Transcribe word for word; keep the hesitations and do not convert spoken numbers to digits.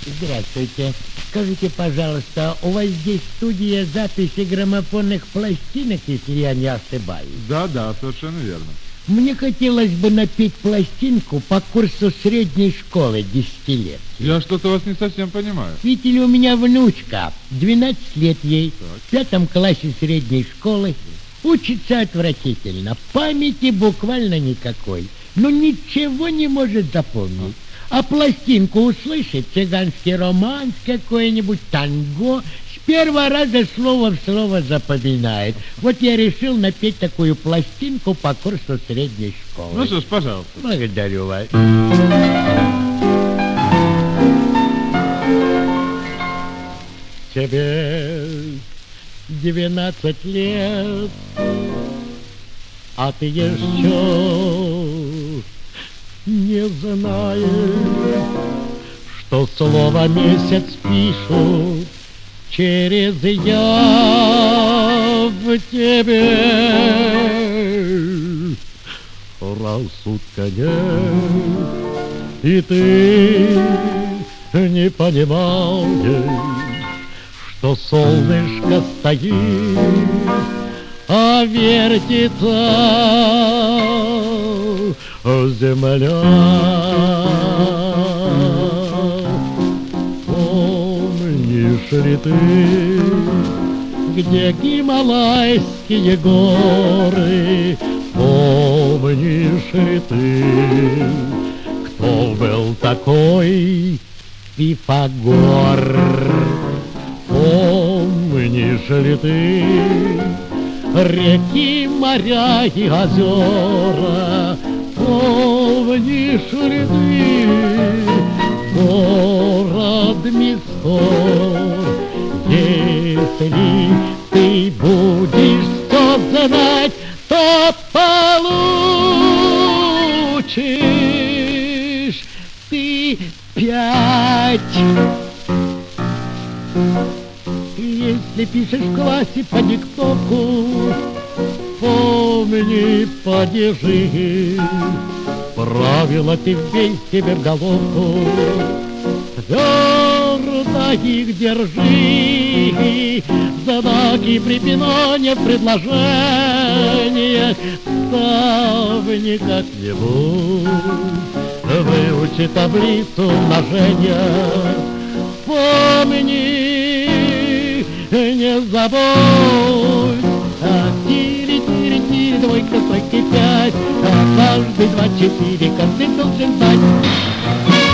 Здравствуйте. Скажите, пожалуйста, у вас здесь студия записи граммофонных пластинок, если я не ошибаюсь? Да, да, совершенно верно. Мне хотелось бы напеть пластинку по курсу средней школы десять лет. Я что-то вас не совсем понимаю. Видите ли, у меня внучка, двенадцать лет ей, Так. в пятом классе средней школы, учится отвратительно, памяти буквально никакой, но ничего не может запомнить. А пластинку услышит, цыганский романс какой-нибудь, танго, с первого раза слово в слово запоминает. Вот я решил напеть такую пластинку по курсу средней школы. Ну что ж, пожалуйста. Благодарю вас. Тебе двенадцать лет, а ты еще не знаешь, что слово месяц пишут через «я» в тебе. Рассудка нет, и ты не понимаешь, что солнышко стоит, а вертится земля. Помнишь ли ты, где Гималайские горы? Помнишь ли ты, кто был такой Пифагор? Помнишь ли ты реки, моря и озера? Помнишь ли ты город Мисор? Если ты будешь все знать, то получишь ты пять. Если пишешь в классе по диктовку, помни падежи, правила ты вбей себе в головку, твердо их держи, знаки препинания в предложениях ставь как-нибудь, выучи таблицу умножения, помни, не забудь, а тири-тири-тири, двойка, стойки, пять, а каждый два, четыре, как ты должен знать.